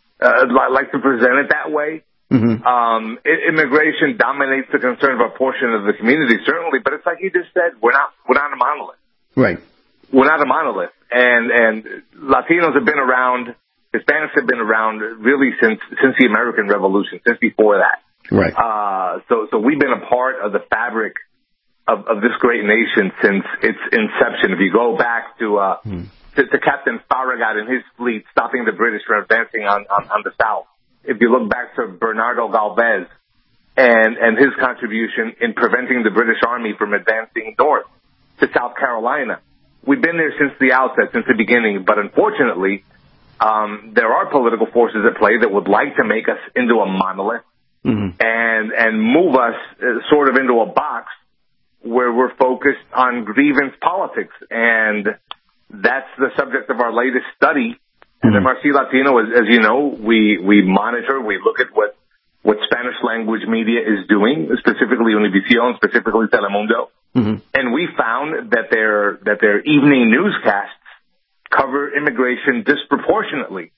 present it that way. Mm-hmm. Immigration dominates the concern of a portion of the community, certainly, but it's like you just said, we're not a monolith. Right. We're not a monolith, and Latinos have been around, Hispanics have been around really since the American Revolution, since before that. Right. So we've been a part of the fabric of this great nation since its inception. If you go back to Captain Farragut and his fleet stopping the British from advancing on the South. If you look back to Bernardo Galvez and his contribution in preventing the British Army from advancing north to South Carolina. We've been there since the outset, since the beginning, but unfortunately, there are political forces at play that would like to make us into a monolith and move us sort of into a box where we're focused on grievance politics. And that's the subject of our latest study. And MRC Latino, as you know, we monitor, we look at what Spanish language media is doing, specifically Univision, specifically Telemundo. And we found that their evening newscasts cover immigration disproportionately.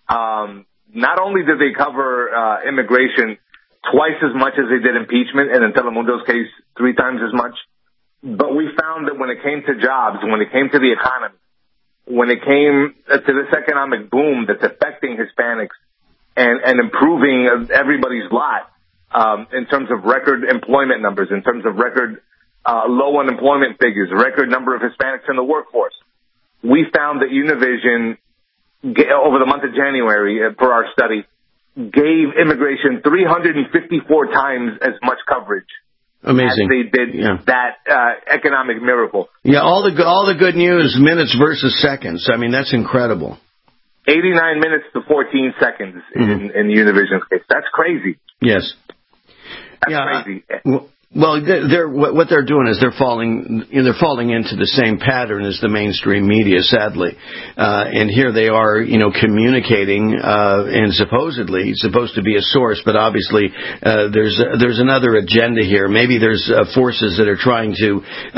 Not only did they cover immigration twice as much as they did impeachment, and in Telemundo's case, 3 times as much. But we found that when it came to jobs, when it came to the economy, when it came to this economic boom that's affecting Hispanics and improving everybody's lot, in terms of record employment numbers, in terms of record low unemployment figures, record number of Hispanics in the workforce, we found that Univision, over the month of January, per our study, gave immigration 354 times as much coverage. Amazing. As they did that economic miracle. Yeah, all the good news, minutes versus seconds. I mean, that's incredible. 89 minutes to 14 seconds in Univision's case. That's crazy. Yes. That's crazy. Well, what they're doing is they're falling into the same pattern as the mainstream media, sadly. And here they are, communicating, and supposedly supposed to be a source, but obviously there's another agenda here. Maybe there's forces that are trying to,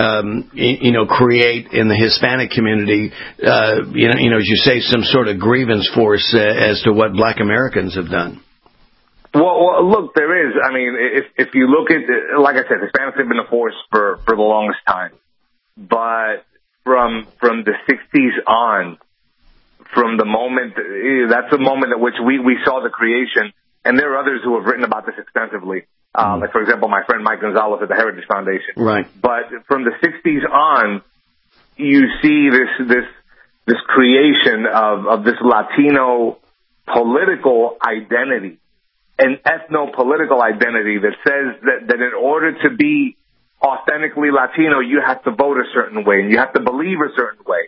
create in the Hispanic community, as you say, some sort of grievance force as to what Black Americans have done. Well, look, there is. I mean, if you look at, like I said, Hispanics have been a force for the longest time. But from the 60s on, from the moment, that's the moment at which we saw the creation, and there are others who have written about this extensively. Like, for example, my friend Mike Gonzalez at the Heritage Foundation. Right. But from the 60s on, you see this creation of this Latino political identity. An ethno-political identity that says that in order to be authentically Latino, you have to vote a certain way and you have to believe a certain way.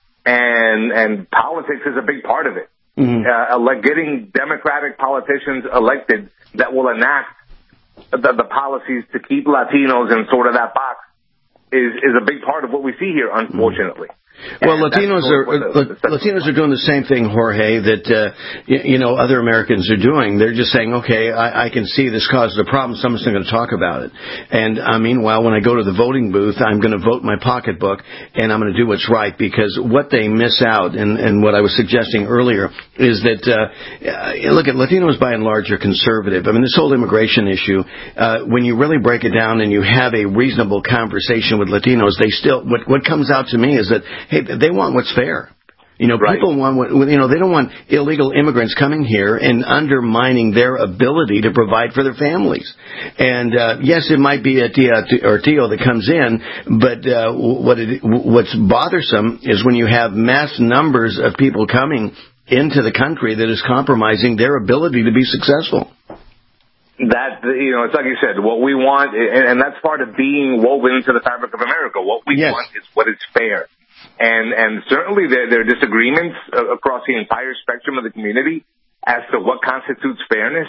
And politics is a big part of it. Getting Democratic politicians elected that will enact the policies to keep Latinos in sort of that box is a big part of what we see here, unfortunately. Well, Latinos are doing the same thing, Jorge, that other Americans are doing. They're just saying, okay, I can see this causes a problem. Someone's going to talk about it. And meanwhile, when I go to the voting booth, I'm going to vote my pocketbook, and I'm going to do what's right, because what they miss out, and what I was suggesting earlier, is that look, at Latinos by and large are conservative. I mean, this whole immigration issue, when you really break it down and you have a reasonable conversation with Latinos, they still what comes out to me is that, hey, they want what's fair. Right. People want they don't want illegal immigrants coming here and undermining their ability to provide for their families. And yes, it might be a Tia or Tio that comes in, but what's bothersome is when you have mass numbers of people coming into the country that is compromising their ability to be successful. That, it's like you said, what we want, and that's part of being woven into the fabric of America. What we want is what is fair. And certainly there are disagreements across the entire spectrum of the community as to what constitutes fairness.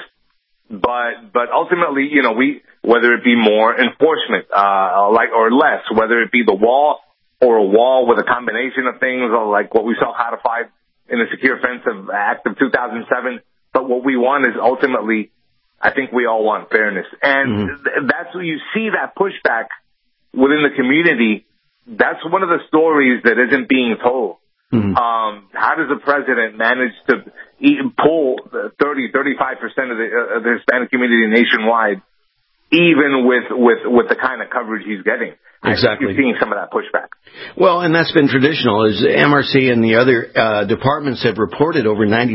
But ultimately, whether it be more enforcement, or less, whether it be the wall or a wall with a combination of things, or like what we saw codified in the Secure Offensive Act of 2007. But what we want is ultimately, I think we all want fairness. And that's where you see that pushback within the community. That's one of the stories that isn't being told. How does the president manage to pull 30-35% of the Hispanic community nationwide, even with the kind of coverage he's getting? Exactly. I think you're seeing some of that pushback. Well, and that's been traditional. As MRC and the other departments have reported, over 90%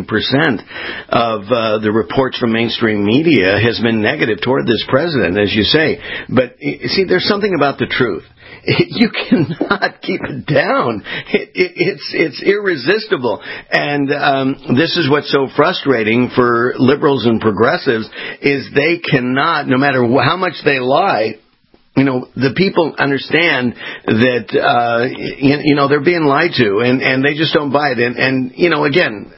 of the reports from mainstream media has been negative toward this president, as you say. But see, there's something about the truth. You cannot keep it down. It's irresistible. And this is what's so frustrating for liberals and progressives is they cannot, no matter how much they lie, the people understand that, they're being lied to, and they just don't buy it. And again,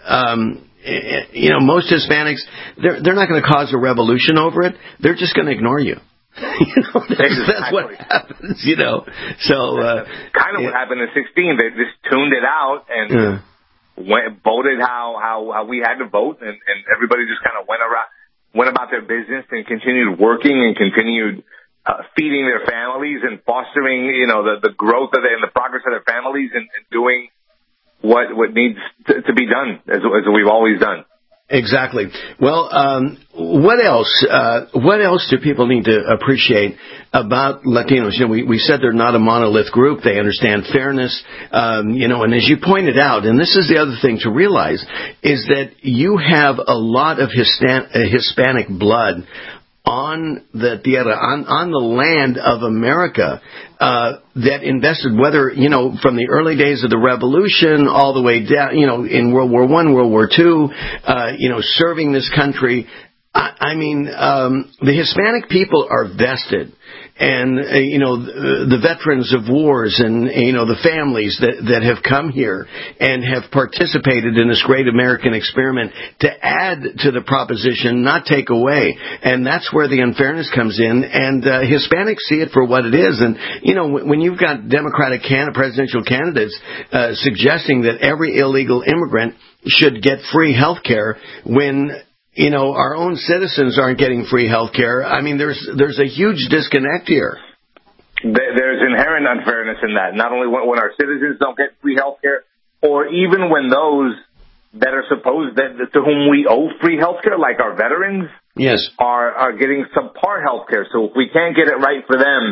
most Hispanics, they're not going to cause a revolution over it. They're just going to ignore you. That's what happens, So kind of what happened in 2016. They just tuned it out and voted how we had to vote, and everybody just kind of went about their business and continued working and continued feeding their families and fostering, the growth of and the progress of their families and doing what needs to be done as we've always done. Exactly. Well, what else? What else do people need to appreciate about Latinos? We said they're not a monolith group. They understand fairness. And as you pointed out, and this is the other thing to realize, is that you have a lot of Hispanic blood on the tierra, on the land of America, that invested, whether, from the early days of the Revolution all the way down, in World War I, World War II, serving this country. I mean, the Hispanic people are vested. And, the veterans of wars and, the families that have come here and have participated in this great American experiment to add to the proposition, not take away. And that's where the unfairness comes in. And Hispanics see it for what it is. And, when you've got Democratic presidential candidates suggesting that every illegal immigrant should get free health care when our own citizens aren't getting free health care. I mean, there's a huge disconnect here. There's inherent unfairness in that. Not only when our citizens don't get free health care, or even when those that are supposed to whom we owe free health care, like our veterans, yes, are getting subpar health care. So if we can't get it right for them,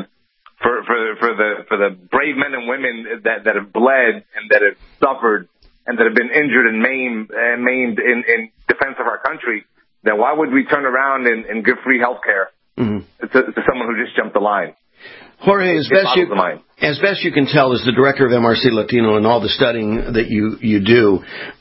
for the brave men and women that have bled and that have suffered and that have been injured and maimed in defense of our country, then why would we turn around and give free health care to someone who just jumped the line? Jorge, as best you can tell, as the director of MRC Latino and all the studying that you do,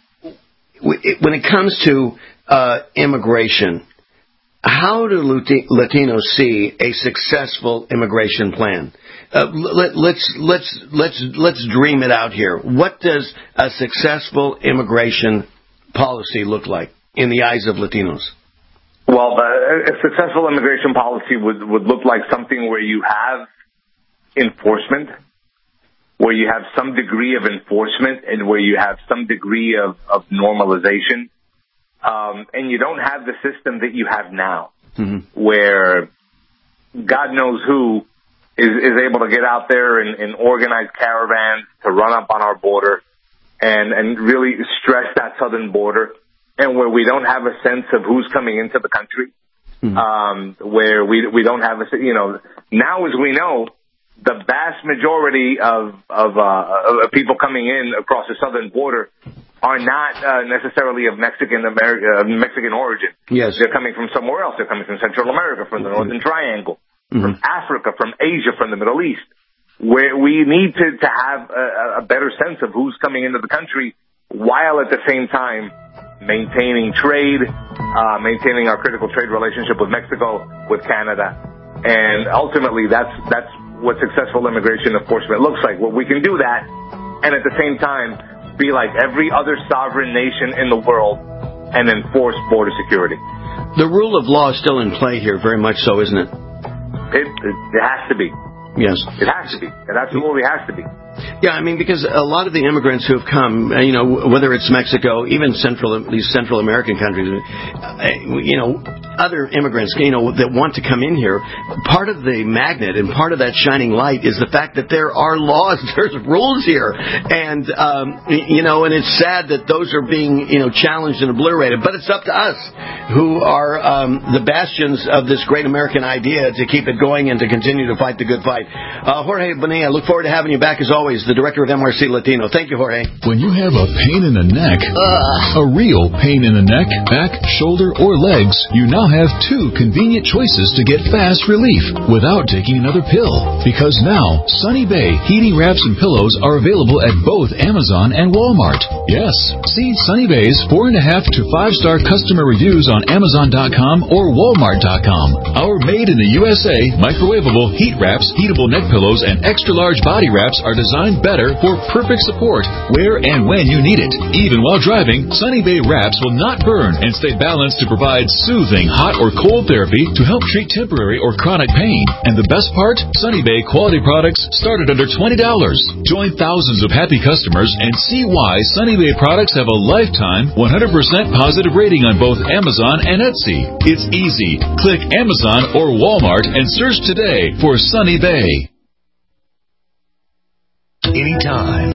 when it comes to immigration, how do Latinos see a successful immigration plan? Let's dream it out here. What does a successful immigration policy look like in the eyes of Latinos? Well, a successful immigration policy would look like something where you have enforcement, where you have some degree of enforcement, and where you have some degree of normalization. And you don't have the system that you have now, where God knows who is able to get out there and organize caravans to run up on our border and really stress that southern border, and where we don't have a sense of who's coming into the country, where we don't have now, as we know, the vast majority of people coming in across the southern border are not necessarily of Mexican origin. Yes. They're coming from somewhere else. They're coming from Central America, from the Northern Triangle, from Africa, from Asia, from the Middle East, where we need to have a better sense of who's coming into the country, while at the same time maintaining trade, maintaining our critical trade relationship with Mexico, with Canada. And ultimately, that's what successful immigration enforcement looks like, where we can do that and at the same time be like every other sovereign nation in the world and enforce border security. The rule of law is still in play here, very much so, isn't it? It has to be. Yes. It has to be. It absolutely has to be. Yeah, I mean, because a lot of the immigrants who have come, whether it's Mexico, even these Central American countries, other immigrants, that want to come in here, part of the magnet and part of that shining light is the fact that there are laws, there's rules here. And, and it's sad that those are being, challenged and obliterated. But it's up to us who are the bastions of this great American idea to keep it going and to continue to fight the good fight. Jorge Bonilla, look forward to having you back as always, the director of MRC Latino. Thank you, Jorge. When you have a pain in the neck, a real pain in the neck, back, shoulder, or legs, you now have two convenient choices to get fast relief without taking another pill. Because now, Sunny Bay heating wraps and pillows are available at both Amazon and Walmart. Yes, see Sunny Bay's 4.5 to 5-star customer reviews on Amazon.com or Walmart.com. Our made in the USA microwavable heat wraps, heatable neck pillows, and extra-large body wraps are designed better for perfect support where and when you need it. Even while driving, Sunny Bay wraps will not burn and stay balanced to provide soothing hot or cold therapy to help treat temporary or chronic pain. And the best part? Sunny Bay quality products start at under $20. Join thousands of happy customers and see why Sunny Bay products have a lifetime 100% positive rating on both Amazon and Etsy. It's easy. Click Amazon or Walmart and search today for Sunny Bay. Anytime.